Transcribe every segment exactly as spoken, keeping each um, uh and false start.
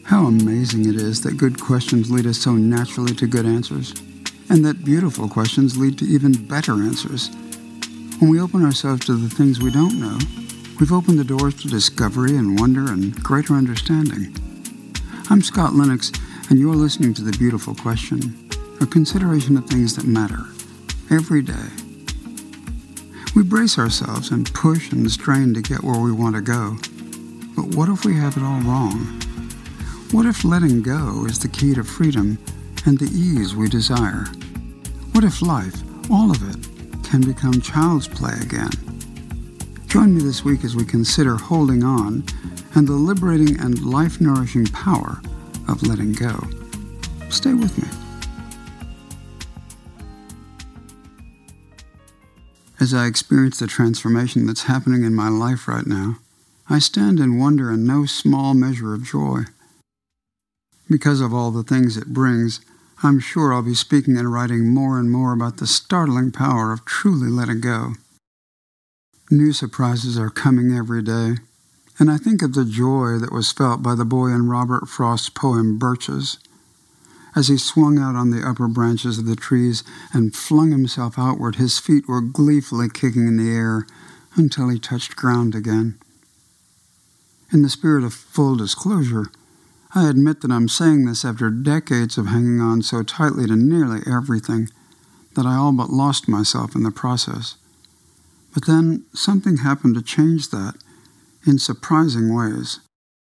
How amazing it is that good questions lead us so naturally to good answers, and that beautiful questions lead to even better answers. When we open ourselves to the things we don't know, we've opened the doors to discovery and wonder and greater understanding. I'm Scott Lennox, and you're listening to The Beautiful Question, a consideration of things that matter, every day. We brace ourselves and push and strain to get where we want to go. But what if we have it all wrong? What if letting go is the key to freedom and the ease we desire? What if life, all of it, can become child's play again? Join me this week as we consider holding on and the liberating and life-nourishing power of letting go. Stay with me. As I experience the transformation that's happening in my life right now, I stand in wonder and no small measure of joy. Because of all the things it brings, I'm sure I'll be speaking and writing more and more about the startling power of truly letting go. New surprises are coming every day, and I think of the joy that was felt by the boy in Robert Frost's poem Birches. As he swung out on the upper branches of the trees and flung himself outward, his feet were gleefully kicking in the air until he touched ground again. In the spirit of full disclosure, I admit that I'm saying this after decades of hanging on so tightly to nearly everything that I all but lost myself in the process. But then something happened to change that in surprising ways.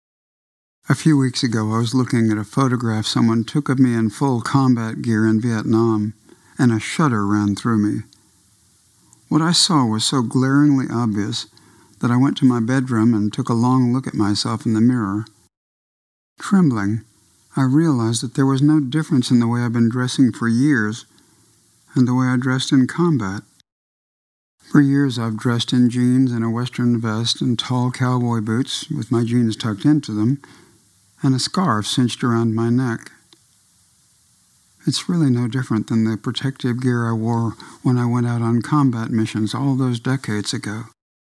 A few weeks ago, I was looking at a photograph someone took of me in full combat gear in Vietnam, and a shudder ran through me. What I saw was so glaringly obvious that I went to my bedroom and took a long look at myself in the mirror. Trembling, I realized that there was no difference in the way I've been dressing for years and the way I dressed in combat. For years I've dressed in jeans and a western vest and tall cowboy boots with my jeans tucked into them and a scarf cinched around my neck. It's really no different than the protective gear I wore when I went out on combat missions all those decades ago.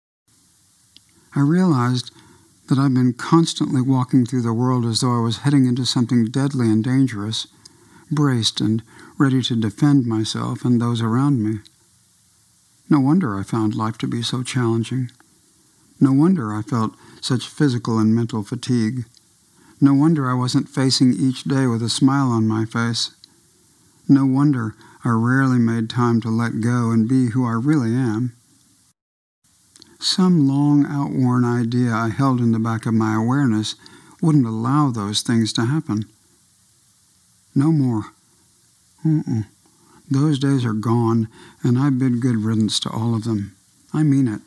I realized that I've been constantly walking through the world as though I was heading into something deadly and dangerous, braced and ready to defend myself and those around me. No wonder I found life to be so challenging. No wonder I felt such physical and mental fatigue. No wonder I wasn't facing each day with a smile on my face. No wonder I rarely made time to let go and be who I really am. Some long outworn idea I held in the back of my awareness wouldn't allow those things to happen. No more. Mm-mm. Those days are gone, and I bid good riddance to all of them. I mean it.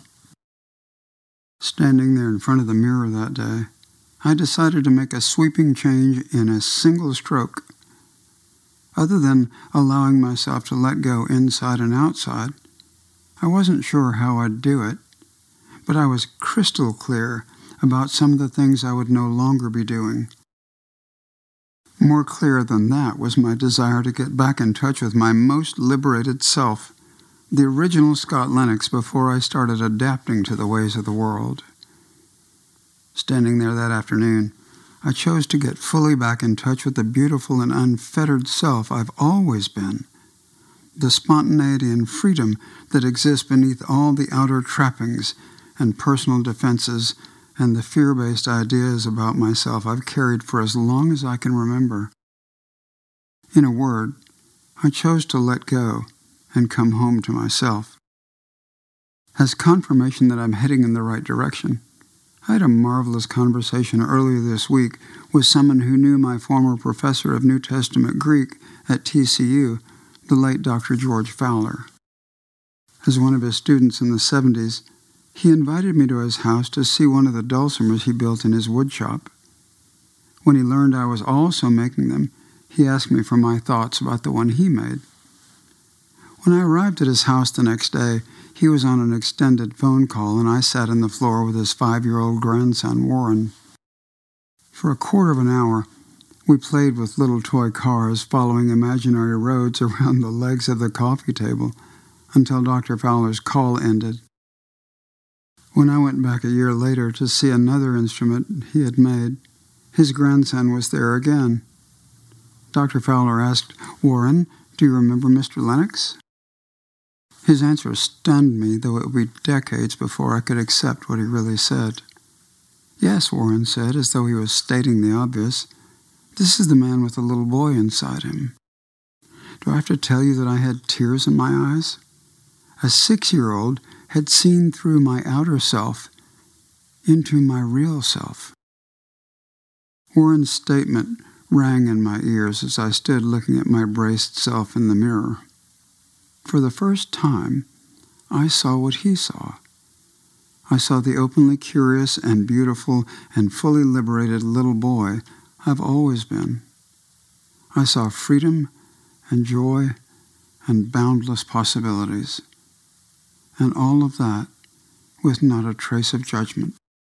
Standing there in front of the mirror that day, I decided to make a sweeping change in a single stroke. Other than allowing myself to let go inside and outside, I wasn't sure how I'd do it. But I was crystal clear about some of the things I would no longer be doing. More clear than that was my desire to get back in touch with my most liberated self, the original Scott Lennox before I started adapting to the ways of the world. Standing there that afternoon, I chose to get fully back in touch with the beautiful and unfettered self I've always been, the spontaneity and freedom that exists beneath all the outer trappings and personal defenses and the fear-based ideas about myself I've carried for as long as I can remember. In a word, I chose to let go and come home to myself. As confirmation that I'm heading in the right direction, I had a marvelous conversation earlier this week with someone who knew my former professor of New Testament Greek at T C U, the late Doctor George Fowler. As one of his students in the seventies, he invited me to his house to see one of the dulcimers he built in his wood shop. When he learned I was also making them, he asked me for my thoughts about the one he made. When I arrived at his house the next day, he was on an extended phone call, and I sat on the floor with his five-year-old grandson, Warren. For a quarter of an hour, we played with little toy cars following imaginary roads around the legs of the coffee table until Doctor Fowler's call ended. When I went back a year later to see another instrument he had made, His grandson was there again. Doctor Fowler asked, "Warren, do you remember Mister Lennox?" His answer stunned me, though it would be decades before I could accept what he really said. "Yes," Warren said, as though he was stating the obvious. "This is the man with the little boy inside him." Do I have to tell you that I had tears in my eyes? A six-year-old had seen through my outer self into my real self. Warren's statement rang in my ears as I stood looking at my braced self in the mirror. For the first time, I saw what he saw. I saw the openly curious and beautiful and fully liberated little boy I've always been. I saw freedom and joy and boundless possibilities, and all of that with not a trace of judgment.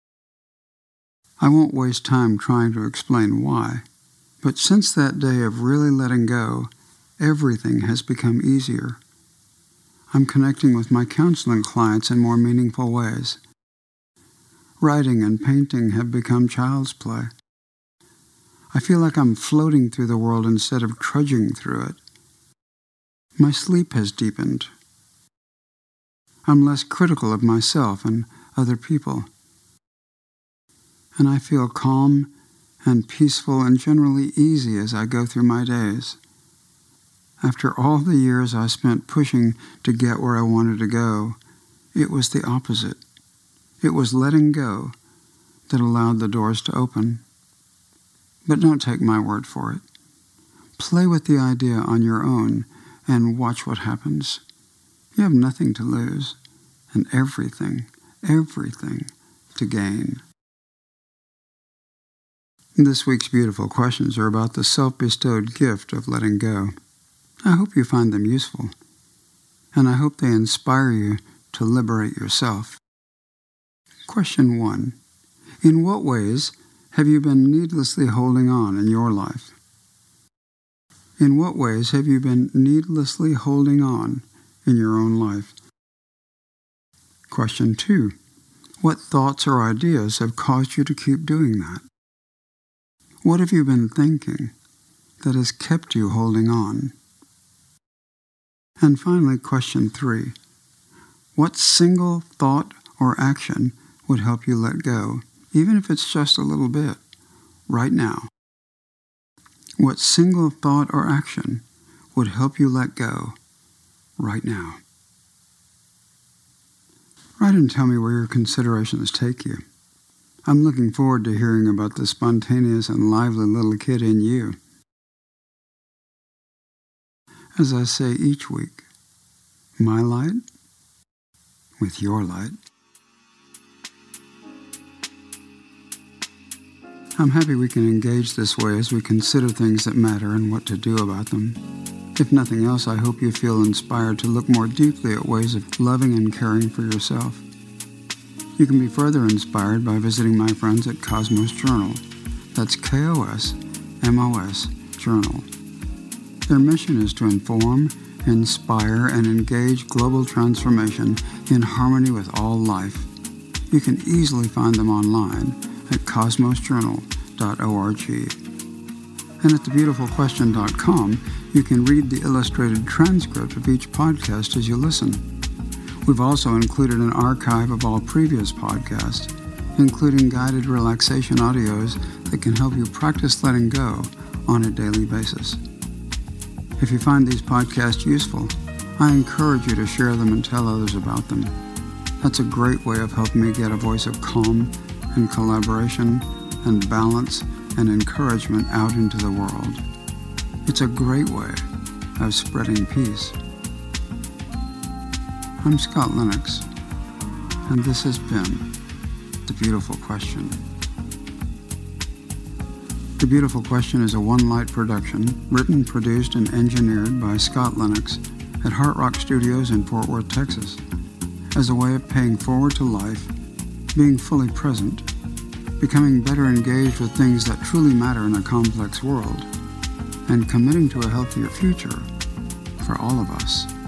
I won't waste time trying to explain why, but since that day of really letting go, everything has become easier. I'm connecting with my counseling clients in more meaningful ways. Writing and painting have become child's play. I feel like I'm floating through the world instead of trudging through it. My sleep has deepened. I'm less critical of myself and other people. And I feel calm and peaceful and generally easy as I go through my days. After all the years I spent pushing to get where I wanted to go, it was the opposite. It was letting go that allowed the doors to open. But don't take my word for it. Play with the idea on your own and watch what happens. You have nothing to lose and everything, everything to gain. This week's beautiful questions are about the self-bestowed gift of letting go. I hope you find them useful, and I hope they inspire you to liberate yourself. Question one. In what ways have you been needlessly holding on in your life? In what ways have you been needlessly holding on in your own life? Question two. What thoughts or ideas have caused you to keep doing that? What have you been thinking that has kept you holding on? And finally, question three. What single thought or action would help you let go, even if it's just a little bit, right now? What single thought or action would help you let go right now? Write and tell me where your considerations take you. I'm looking forward to hearing about the spontaneous and lively little kid in you. As I say each week, my light with your light. I'm happy we can engage this way as we consider things that matter and what to do about them. If nothing else, I hope you feel inspired to look more deeply at ways of loving and caring for yourself. You can be further inspired by visiting my friends at Cosmos Journal. That's K O S M O S Journal. Their mission is to inform, inspire, and engage global transformation in harmony with all life. You can easily find them online at cosmos journal dot org. And at the beautiful question dot com, you can read the illustrated transcript of each podcast as you listen. We've also included an archive of all previous podcasts, including guided relaxation audios that can help you practice letting go on a daily basis. If you find these podcasts useful, I encourage you to share them and tell others about them. That's a great way of helping me get a voice of calm and collaboration and balance and encouragement out into the world. It's a great way of spreading peace. I'm Scott Lennox, and this has been The Beautiful Question. The Beautiful Question is a One Light production, written, produced, and engineered by Scott Lennox at Heart Rock Studios in Fort Worth, Texas, as a way of paying forward to life, being fully present, becoming better engaged with things that truly matter in a complex world, and committing to a healthier future for all of us.